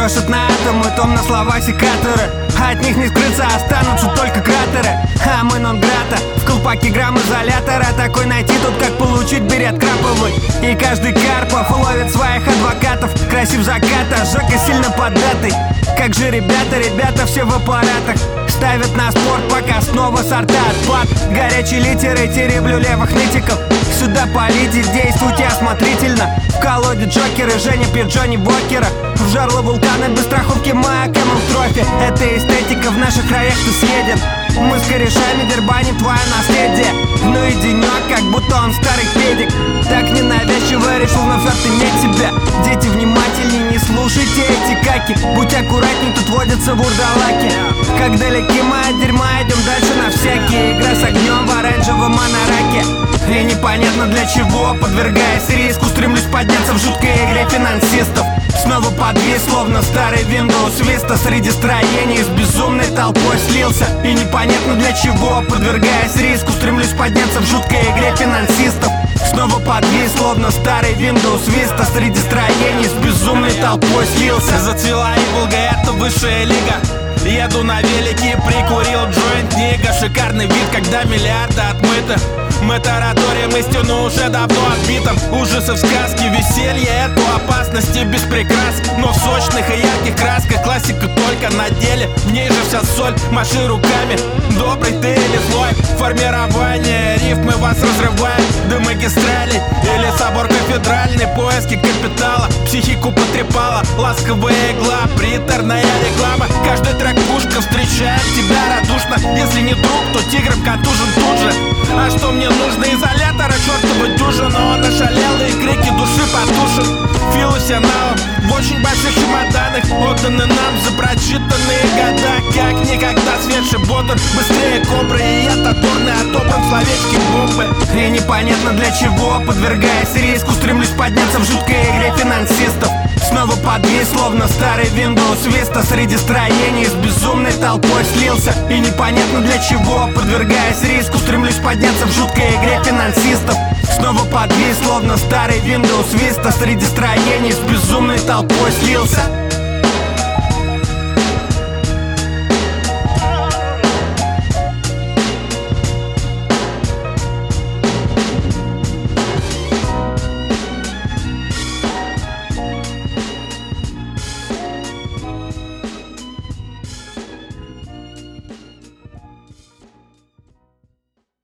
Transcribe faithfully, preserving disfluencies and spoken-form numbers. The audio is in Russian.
крошат на атомы, томно слова секаторы. От них не скрыться, останутся только кратеры. А мы нон-грата, в колпаке грамм изолятора. Такой найти тут, как получить берет краповый. И каждый Карпов ловит своих адвокатов. Красив заката, Жека сильно поддатый. Как же ребята, ребята все в аппаратах. Ставят на спорт, пока снова сорта отпад. Горячие литеры, тереблю левых нытиков. Сюда полите, действуйте осмотрительно. В колоде Джокеры, Женя пьет Джонни Бокера. В жерло вулкана без страховки моя кэма в трофе. Это эстетика, в наших краях ты съеден. Мы с корешами дербаним твое наследие. Ну и денек, как будто он старый педик. Так ненавязчиво решил вновь отыметь тебя. Дети, внимательней, не слушайте эти каки. Будь аккуратней, тут водятся вурдалаки. Как далеки мы от дерьма, идем дальше на всякие. Игра с огнем в оранжевом монораке. И непонятно для чего, подвергаясь риску, стремлюсь подняться в жуткой игре финансистов. Снова подвис, словно старый Windows Vista. Среди строений с безумной толпой слился. И непонятно для чего, подвергаясь риску, стремлюсь подняться в жуткой игре финансистов. Снова подвис, словно старый Windows Vista. Среди строений с безумной толпой слился. Зацвела Иволга, это высшая лига. Еду на велике, прикурил джойнт, нига. Шикарный вид, когда миллиарды отмыты. Мы тараторим истину уже давно отбитым. Ужасы в сказке, веселье, эту опасности без прикрас. Но в сочных и ярких красках классика только на деле. В ней же вся соль, маши руками. Добрый ты или злой, формирование рифмы вас разрывает. До магистралей или собор кафедральный. Поиски капитала, психику потрепала. Ласковая игла, приторная реклама. Каждый трек пушка встречает тебя радушно. Если не друг, то тигром контужен тут же. А что мне нужно? Изолятора чертова дюжина. Он ошалел и крики души потушит. Филосеналом в очень больших чемоданах, отданы нам за прочитанные года. Как никогда свежий бодр, быстрее кобры. И я тотурный отобран словечки бомбы. И непонятно для чего, подвергаясь риску, стремлюсь подняться в жуткой игре финансистов. Снова подвис, словно старый Windows Vista. Среди строений с безумной толпой слился. И непонятно для чего, подвергаясь риску, стремлюсь подняться в жуткой игре финансистов. Снова подвис, словно старый Windows Vista. Среди строений с безумной толпой слился.